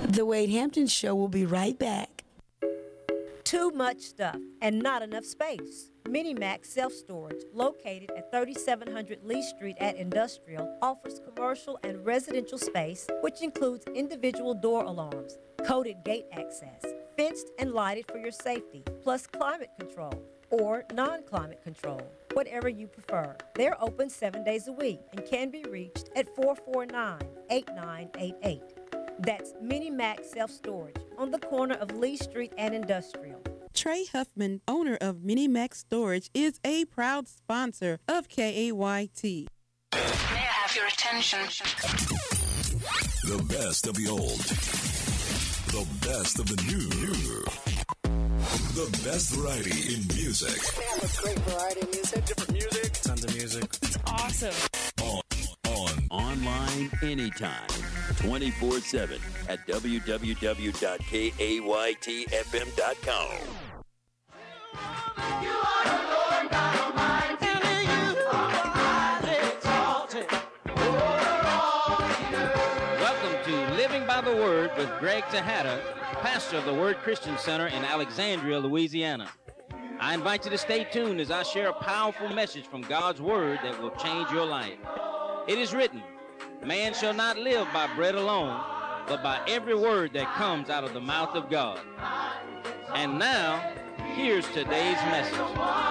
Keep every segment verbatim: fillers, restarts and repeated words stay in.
The Wade Hampton Show will be right back. Too much stuff and not enough space. Minimax Self-Storage, located at thirty-seven hundred Lee Street at Industrial, offers commercial and residential space, which includes individual door alarms, coded gate access, fenced and lighted for your safety, plus climate control or non-climate control, whatever you prefer. They're open seven days a week and can be reached at four four nine, eight nine eight eight. That's Minimax Self-Storage on the corner of Lee Street and Industrial. Trey Huffman, owner of Minimax Storage, is a proud sponsor of K A Y T. May I have your attention? The best of the old. The best of the new. The best variety in music. We have a great variety of music. Different music. Tons of music. It's awesome. On, on. Online anytime. twenty-four seven at w w w dot k a y t f m dot com. You are the Lord God Almighty. And you are highly exalted over all the earth. Welcome to Living by the Word with Greg Tejada, pastor of the Word Christian Center in Alexandria, Louisiana. I invite you to stay tuned as I share a powerful message from God's Word that will change your life. It is written, man shall not live by bread alone, but by every word that comes out of the mouth of God. And now, here's today's message.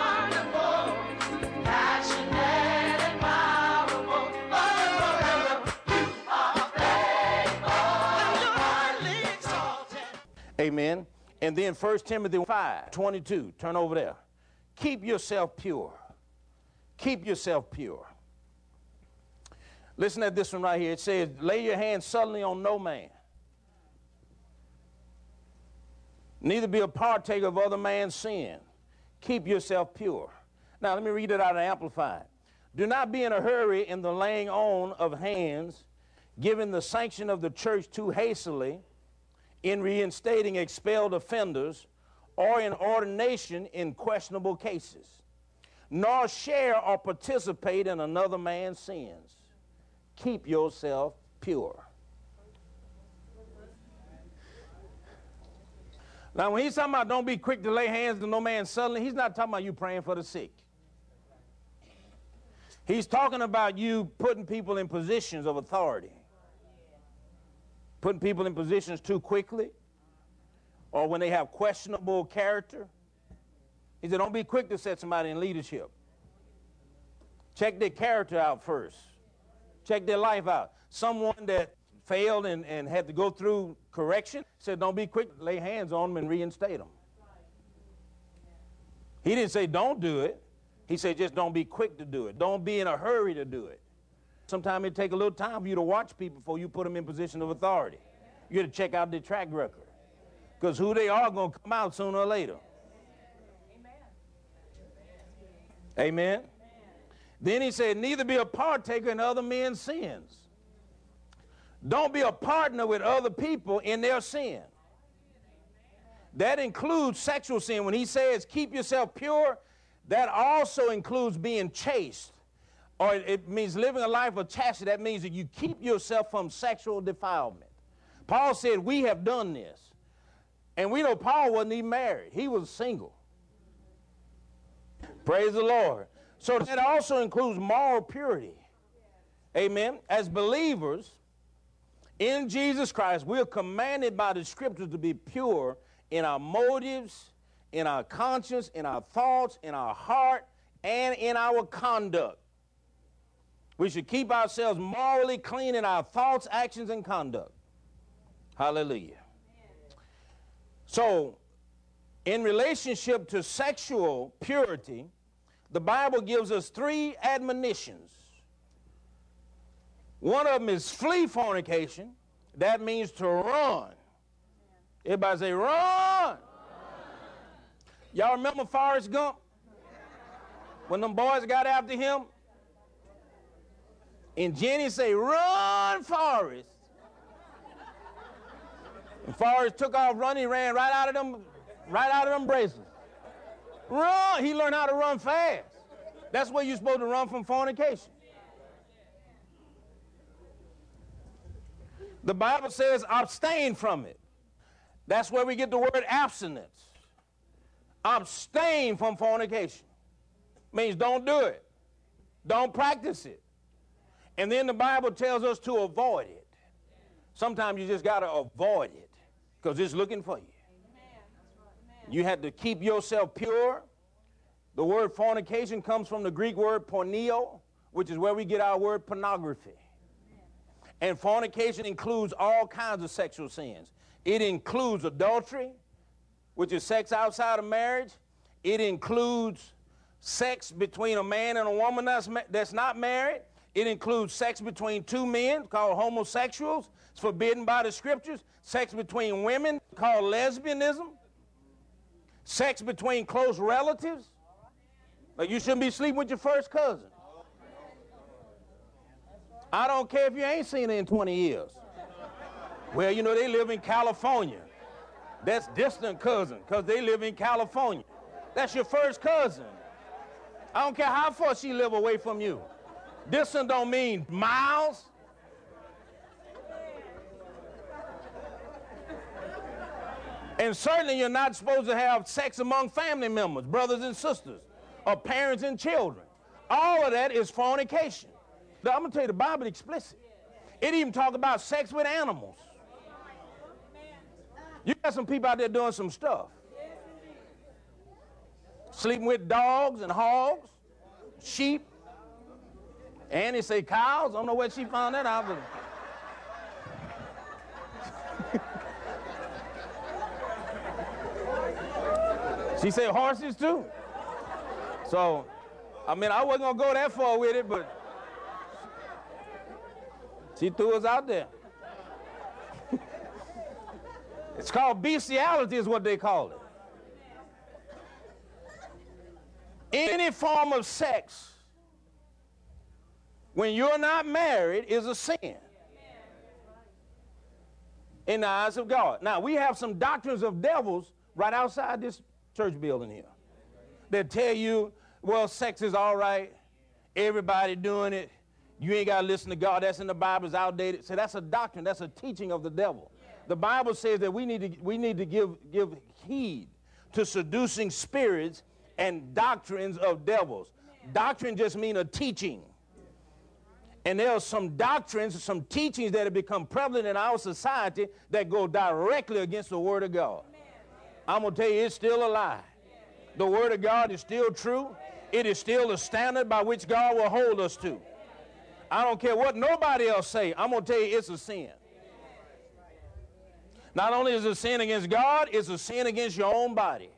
Amen. And then First Timothy five twenty-two, turn over there. Keep yourself pure. Keep yourself pure. Listen at this one right here. It says, lay your hands suddenly on no man. Neither be a partaker of other man's sin. Keep yourself pure. Now, let me read it out of Amplified. Do not be in a hurry in the laying on of hands, giving the sanction of the church too hastily, in reinstating expelled offenders, or in ordination in questionable cases, nor share or participate in another man's sins. Keep yourself pure. Now, when he's talking about don't be quick to lay hands on no man suddenly, he's not talking about you praying for the sick. He's talking about you putting people in positions of authority. Putting people in positions too quickly, or when they have questionable character. He said, don't be quick to set somebody in leadership. Check their character out first. Check their life out. Someone that failed and, and had to go through correction said, don't be quick to lay hands on them and reinstate them. He didn't say don't do it. He said just don't be quick to do it. Don't be in a hurry to do it. Sometimes it takes a little time for you to watch people before you put them in position of authority. You got to check out their track record. Because who they are going to come out sooner or later. Amen. Amen. Then he said, neither be a partaker in other men's sins. Don't be a partner with other people in their sin. That includes sexual sin. When he says keep yourself pure, that also includes being chaste. Or it means living a life of chastity. That means that you keep yourself from sexual defilement. Paul said, we have done this. And we know Paul wasn't even married. He was single. Praise the Lord. So that also includes moral purity. Amen. As believers in Jesus Christ, we are commanded by the Scriptures to be pure in our motives, in our conscience, in our thoughts, in our heart, and in our conduct. We should keep ourselves morally clean in our thoughts, actions, and conduct. Hallelujah. Amen. So, in relationship to sexual purity, the Bible gives us three admonitions. One of them is flee fornication. That means to run. Everybody say, run. Run. Y'all remember Forrest Gump? When them boys got after him? And Jenny say, run, Forrest. And Forrest took off running, he ran right out of them, right out of them bracelets. Run. He learned how to run fast. That's where you're supposed to run from fornication. The Bible says abstain from it. That's where we get the word abstinence. Abstain from fornication. Means don't do it. Don't practice it. And then the Bible tells us to avoid it. Sometimes you just got to avoid it because it's looking for you. You have to keep yourself pure. The word fornication comes from the Greek word porneo, which is where we get our word pornography. And fornication includes all kinds of sexual sins. It includes adultery, which is sex outside of marriage. It includes sex between a man and a woman that's, that's not married. It includes sex between two men called homosexuals. It's forbidden by the scriptures. Sex between women called lesbianism. Sex between close relatives. Like you shouldn't be sleeping with your first cousin. I don't care if you ain't seen her in twenty years. Well, you know, they live in California. That's distant cousin because they live in California. That's your first cousin. I don't care how far she live away from you. Distant don't mean miles. And certainly you're not supposed to have sex among family members, brothers and sisters, or parents and children. All of that is fornication. Now, I'm going to tell you, the Bible is explicit. It even talks about sex with animals. You got some people out there doing some stuff. Sleeping with dogs and hogs, sheep. Annie say cows. I don't know where she found that out. But she said horses too. So, I mean, I wasn't going to go that far with it, but she threw us out there. It's called bestiality is what they call it. Any form of sex when you're not married is a sin in the eyes of God. Now, we have some doctrines of devils right outside this church building here that tell you, well, sex is all right, everybody doing it, you ain't got to listen to God, that's in the Bible, it's outdated. So that's a doctrine, that's a teaching of the devil. The Bible says that we need to, we need to give, give heed to seducing spirits and doctrines of devils. Doctrine just means a teaching. And there are some doctrines, some teachings that have become prevalent in our society that go directly against the Word of God. I'm going to tell you, it's still a lie. The Word of God is still true. It is still the standard by which God will hold us to. I don't care what nobody else say. I'm going to tell you, it's a sin. Not only is it a sin against God, it's a sin against your own body.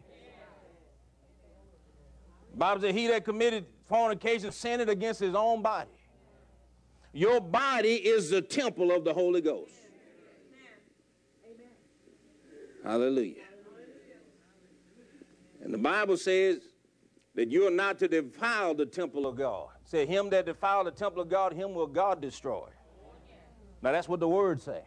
The Bible says he that committed fornication sinned against his own body. Your body is the temple of the Holy Ghost. Amen. Hallelujah. And the Bible says that you are not to defile the temple of God. It said, him that defile the temple of God, him will God destroy. Now that's what the word say.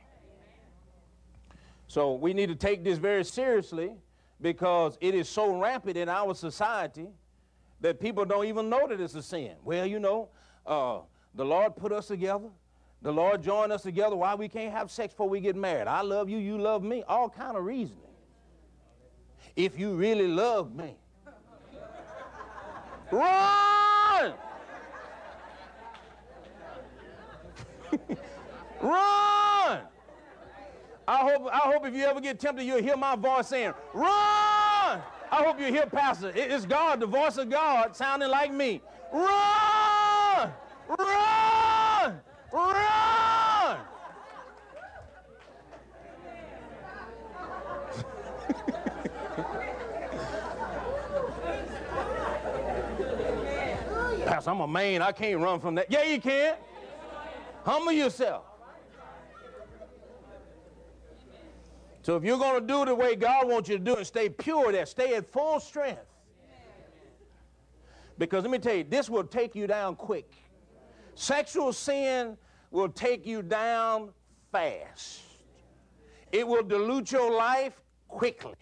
So we need to take this very seriously because it is so rampant in our society that people don't even know that it's a sin. Well, you know, uh, the Lord put us together. The Lord joined us together. Why we can't have sex before we get married? I love you, you love me. All kind of reasoning. If you really love me. Run! Run! I hope, I hope if you ever get tempted, you'll hear my voice saying, run! I hope you hear Pastor. It's God, the voice of God, sounding like me. Run! Run! Run! Pastor, I'm a man. I can't run from that. Yeah, you can. Humble yourself. So if you're going to do it the way God wants you to do it, stay pure there, stay at full strength. Because let me tell you, this will take you down quick. Sexual sin will take you down fast. It will dilute your life quickly.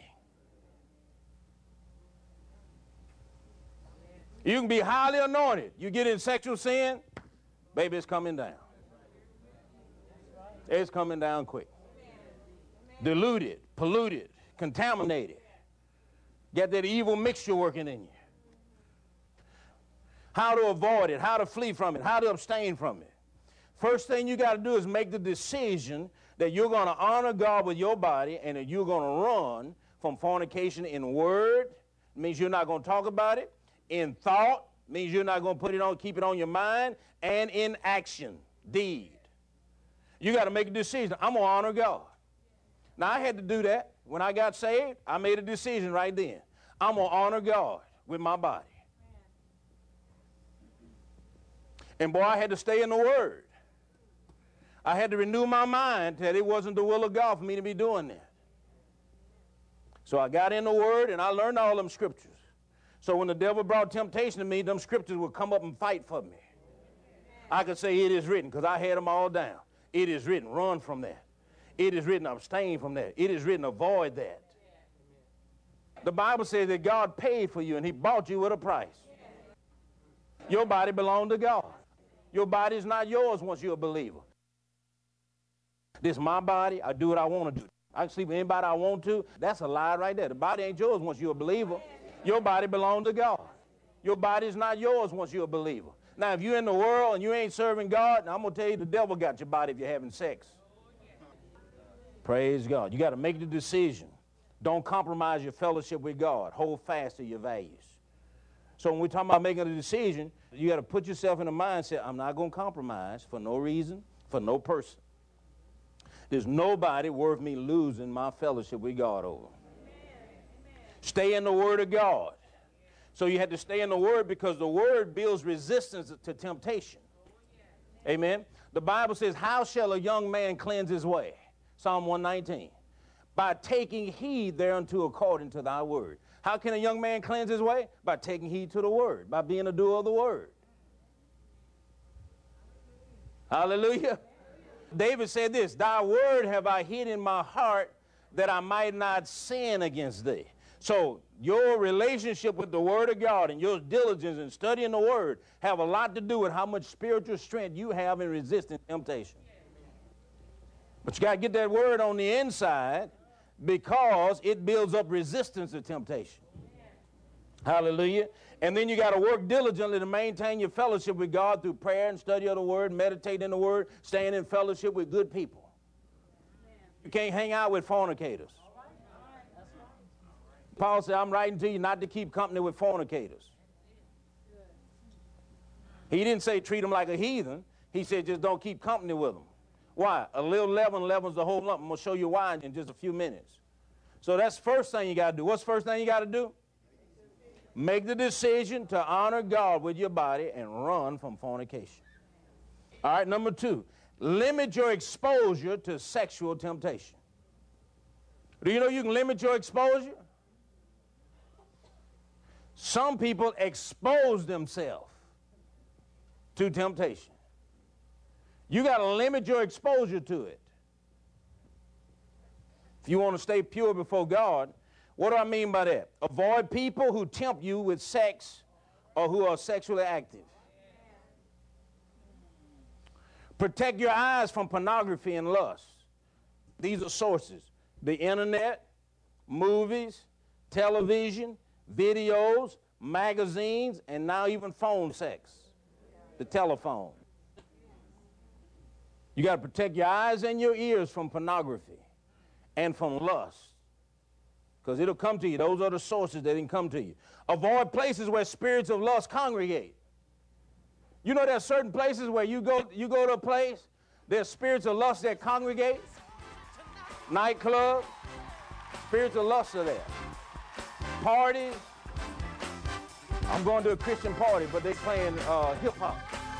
You can be highly anointed. You get in sexual sin, baby, it's coming down. It's coming down quick. Diluted, polluted, contaminated. Get that evil mixture working in you. How to avoid it, how to flee from it, how to abstain from it. First thing you got to do is make the decision that you're going to honor God with your body and that you're going to run from fornication in word. It means you're not going to talk about it. In thought, means you're not going to put it on, keep it on your mind. And in action, deed. You got to make a decision. I'm going to honor God. Now, I had to do that. When I got saved, I made a decision right then. I'm going to honor God with my body. And boy, I had to stay in the Word. I had to renew my mind that it wasn't the will of God for me to be doing that. So I got in the Word and I learned all them scriptures. So when the devil brought temptation to me, them scriptures would come up and fight for me. I could say it is written because I had them all down. It is written, run from that. It is written, abstain from that. It is written, avoid that. The Bible says that God paid for you and he bought you with a price. Your body belonged to God. Your body is not yours once you're a believer. This is my body. I do what I want to do. I can sleep with anybody I want to. That's a lie right there. The body ain't yours once you're a believer. Your body belongs to God. Your body is not yours once you're a believer. Now, if you're in the world and you ain't serving God, I'm going to tell you the devil got your body if you're having sex. Praise God. You got to make the decision. Don't compromise your fellowship with God. Hold fast to your values. So when we're talking about making a decision, you got to put yourself in a mindset, I'm not going to compromise for no reason, for no person. There's nobody worth me losing my fellowship with God over. Amen. Stay in the Word of God. So you had to stay in the Word because the Word builds resistance to temptation. Amen. The Bible says, how shall a young man cleanse his way? Psalm one nineteen. By taking heed thereunto according to thy word. How can a young man cleanse his way? By taking heed to the word, by being a doer of the word. Hallelujah. David said this, thy word have I hid in my heart that I might not sin against thee. So your relationship with the word of God and your diligence in studying the word have a lot to do with how much spiritual strength you have in resisting temptation. But you got to get that word on the inside because it builds up resistance to temptation. Hallelujah. And then you got to work diligently to maintain your fellowship with God through prayer and study of the word, meditate in the word, staying in fellowship with good people. You can't hang out with fornicators. Paul said, I'm writing to you not to keep company with fornicators. He didn't say treat them like a heathen. He said just don't keep company with them. Why? A little leaven leavens the whole lump. I'm going to show you why in just a few minutes. So that's the first thing you got to do. What's the first thing you got to do? Make the decision to honor God with your body and run from fornication. All right, number two, limit your exposure to sexual temptation. Do you know you can limit your exposure? Some people expose themselves to temptation. You got to limit your exposure to it. If you want to stay pure before God, what do I mean by that? Avoid people who tempt you with sex or who are sexually active. Protect your eyes from pornography and lust. These are sources. The internet, movies, television, videos, magazines, and now even phone sex, the telephone. You got to protect your eyes and your ears from pornography and from lust, because it'll come to you. Those are the sources that can come to you. Avoid places where spirits of lust congregate. You know there's certain places where you go, you go to a place, there's spirits of lust that congregate. Nightclubs, spirits of lust are there. Parties. I'm going to a Christian party, but they're playing uh, hip-hop.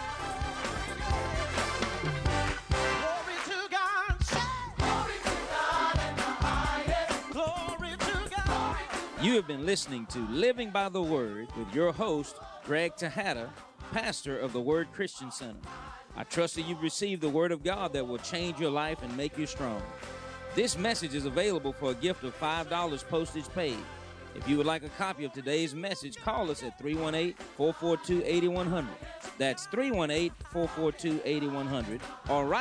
You have been listening to Living by the Word with your host, Greg Tejada, pastor of the Word Christian Center. I trust that you've received the Word of God that will change your life and make you strong. This message is available for a gift of five dollars postage paid. If you would like a copy of today's message, call us at three one eight, four four two, eight one zero zero. That's three one eight, four four two, eight one zero zero. Or write